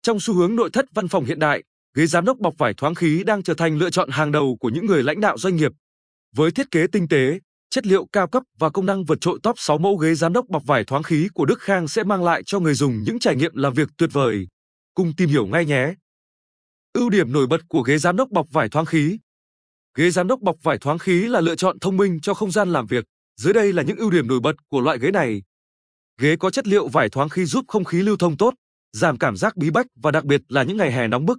Trong xu hướng nội thất văn phòng hiện đại, ghế giám đốc bọc vải thoáng khí đang trở thành lựa chọn hàng đầu của những người lãnh đạo doanh nghiệp. Với thiết kế tinh tế, chất liệu cao cấp và công năng vượt trội, top 6 mẫu ghế giám đốc bọc vải thoáng khí của Đức Khang sẽ mang lại cho người dùng những trải nghiệm làm việc tuyệt vời. Cùng tìm hiểu ngay nhé. Ưu điểm nổi bật của ghế giám đốc bọc vải thoáng khí. Ghế giám đốc bọc vải thoáng khí là lựa chọn thông minh cho không gian làm việc. Dưới đây là những ưu điểm nổi bật của loại ghế này. Ghế có chất liệu vải thoáng khí giúp không khí lưu thông tốt, giảm cảm giác bí bách và đặc biệt là những ngày hè nóng bức.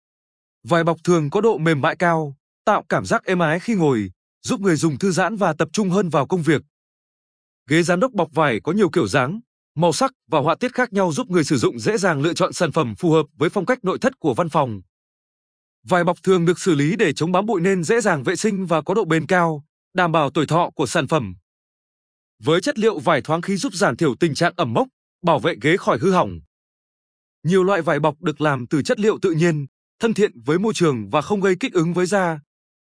Vải bọc thường có độ mềm mại cao, tạo cảm giác êm ái khi ngồi, giúp người dùng thư giãn và tập trung hơn vào công việc. Ghế giám đốc bọc vải có nhiều kiểu dáng, màu sắc và họa tiết khác nhau giúp người sử dụng dễ dàng lựa chọn sản phẩm phù hợp với phong cách nội thất của văn phòng. Vải bọc thường được xử lý để chống bám bụi nên dễ dàng vệ sinh và có độ bền cao, đảm bảo tuổi thọ của sản phẩm. Với chất liệu vải thoáng khí giúp giảm thiểu tình trạng ẩm mốc, bảo vệ ghế khỏi hư hỏng. Nhiều loại vải bọc được làm từ chất liệu tự nhiên, thân thiện với môi trường và không gây kích ứng với da.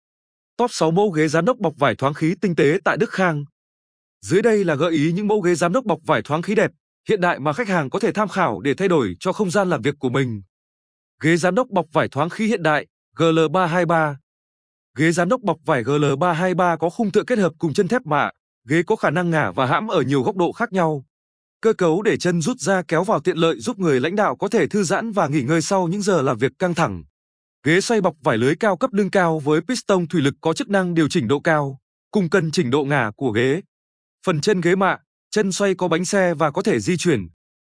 Top 6 mẫu ghế giám đốc bọc vải thoáng khí tinh tế tại Đức Khang. Dưới đây là gợi ý những mẫu ghế giám đốc bọc vải thoáng khí đẹp, hiện đại mà khách hàng có thể tham khảo để thay đổi cho không gian làm việc của mình. Ghế giám đốc bọc vải thoáng khí hiện đại GL323. Ghế giám đốc bọc vải GL323 có khung tựa kết hợp cùng chân thép mạ, ghế có khả năng ngả và hãm ở nhiều góc độ khác nhau. Cơ cấu để chân rút ra kéo vào tiện lợi giúp người lãnh đạo có thể thư giãn và nghỉ ngơi sau những giờ làm việc căng thẳng. Ghế xoay bọc vải lưới cao cấp lưng cao với piston thủy lực có chức năng điều chỉnh độ cao, cùng cân chỉnh độ ngả của ghế. Phần chân ghế mạ, chân xoay có bánh xe và có thể di chuyển.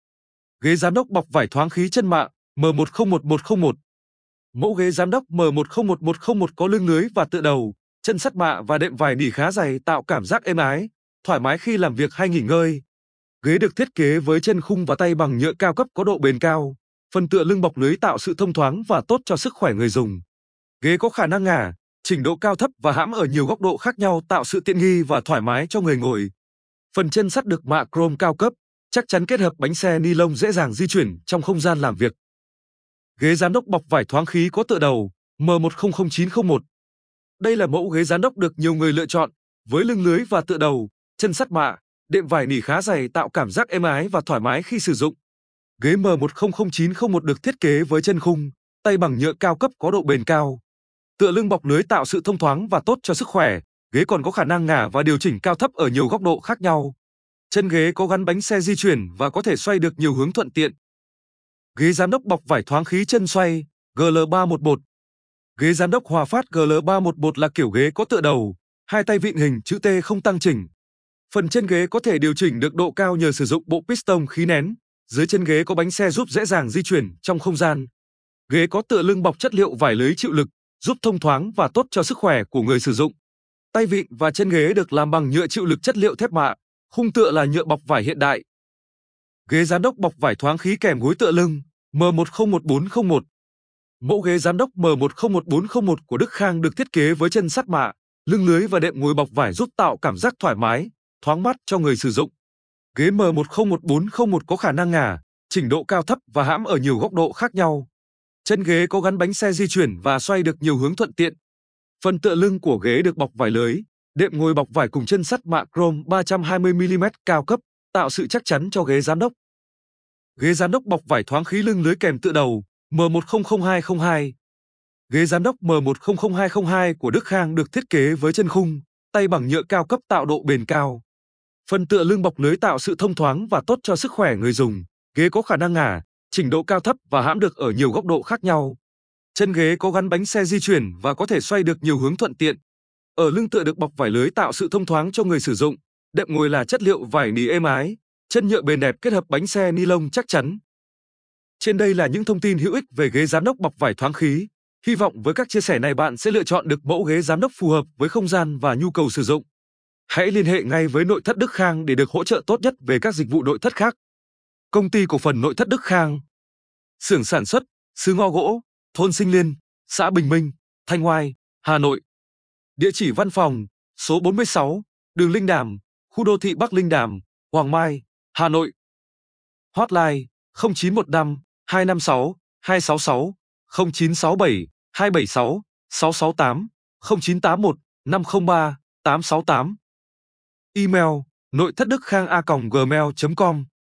Ghế giám đốc bọc vải thoáng khí chân mạ M101101. Mẫu ghế giám đốc M101101 có lưng lưới và tựa đầu, chân sắt mạ và đệm vải nỉ khá dày tạo cảm giác êm ái, thoải mái khi làm việc hay nghỉ ngơi. Ghế được thiết kế với chân khung và tay bằng nhựa cao cấp có độ bền cao. Phần tựa lưng bọc lưới tạo sự thông thoáng và tốt cho sức khỏe người dùng. Ghế có khả năng ngả, chỉnh độ cao thấp và hãm ở nhiều góc độ khác nhau tạo sự tiện nghi và thoải mái cho người ngồi. Phần chân sắt được mạ chrome cao cấp, chắc chắn kết hợp bánh xe ni lông dễ dàng di chuyển trong không gian làm việc. Ghế giám đốc bọc vải thoáng khí có tựa đầu M100901. Đây là mẫu ghế giám đốc được nhiều người lựa chọn, với lưng lưới và tựa đầu, chân sắt mạ, đệm vải nỉ khá dày tạo cảm giác êm ái và thoải mái khi sử dụng. Ghế M100901 được thiết kế với chân khung, tay bằng nhựa cao cấp có độ bền cao. Tựa lưng bọc lưới tạo sự thông thoáng và tốt cho sức khỏe. Ghế còn có khả năng ngả và điều chỉnh cao thấp ở nhiều góc độ khác nhau. Chân ghế có gắn bánh xe di chuyển và có thể xoay được nhiều hướng thuận tiện. Ghế giám đốc bọc vải thoáng khí chân xoay GL311. Ghế giám đốc Hòa Phát GL311 là kiểu ghế có tựa đầu, hai tay vịn hình chữ T không tăng chỉnh. Phần chân ghế có thể điều chỉnh được độ cao nhờ sử dụng bộ piston khí nén. Dưới chân ghế có bánh xe giúp dễ dàng di chuyển trong không gian. Ghế có tựa lưng bọc chất liệu vải lưới chịu lực, giúp thông thoáng và tốt cho sức khỏe của người sử dụng. Tay vịn và chân ghế được làm bằng nhựa chịu lực chất liệu thép mạ, khung tựa là nhựa bọc vải hiện đại. Ghế giám đốc bọc vải thoáng khí kèm gối tựa lưng M101401. Mẫu ghế giám đốc M101401 của Đức Khang được thiết kế với chân sắt mạ, lưng lưới và đệm ngồi bọc vải giúp tạo cảm giác thoải mái, thoáng mát cho người sử dụng. Ghế M101401 có khả năng ngả, chỉnh độ cao thấp và hãm ở nhiều góc độ khác nhau. Chân ghế có gắn bánh xe di chuyển và xoay được nhiều hướng thuận tiện. Phần tựa lưng của ghế được bọc vải lưới, đệm ngồi bọc vải cùng chân sắt mạ chrome 320mm cao cấp, tạo sự chắc chắn cho ghế giám đốc. Ghế giám đốc bọc vải thoáng khí lưng lưới kèm tựa đầu M100202. Ghế giám đốc M100202 của Đức Khang được thiết kế với chân khung, tay bằng nhựa cao cấp tạo độ bền cao. Phần tựa lưng bọc lưới tạo sự thông thoáng và tốt cho sức khỏe người dùng. Ghế có khả năng ngả, chỉnh độ cao thấp và hãm được ở nhiều góc độ khác nhau. Chân ghế có gắn bánh xe di chuyển và có thể xoay được nhiều hướng thuận tiện. Ở lưng tựa được bọc vải lưới tạo sự thông thoáng cho người sử dụng. Đệm ngồi là chất liệu vải nỉ êm ái, chân nhựa bền đẹp kết hợp bánh xe ni lông chắc chắn. Trên đây là những thông tin hữu ích về ghế giám đốc bọc vải thoáng khí. Hy vọng với các chia sẻ này bạn sẽ lựa chọn được mẫu ghế giám đốc phù hợp với không gian và nhu cầu sử dụng. Hãy liên hệ ngay với Nội thất Đức Khang để được hỗ trợ tốt nhất về các dịch vụ nội thất khác. Công ty cổ phần Nội thất Đức Khang. Xưởng sản xuất, xứ ngõ gỗ, thôn Sinh Liên, xã Bình Minh, Thanh Oai, Hà Nội. Địa chỉ văn phòng, số 46, đường Linh Đàm, khu đô thị Bắc Linh Đàm, Hoàng Mai, Hà Nội. Hotline 0915 256 266, 0967 276 668, 0981 503 868. Email: noithất đức khang a.gmail.com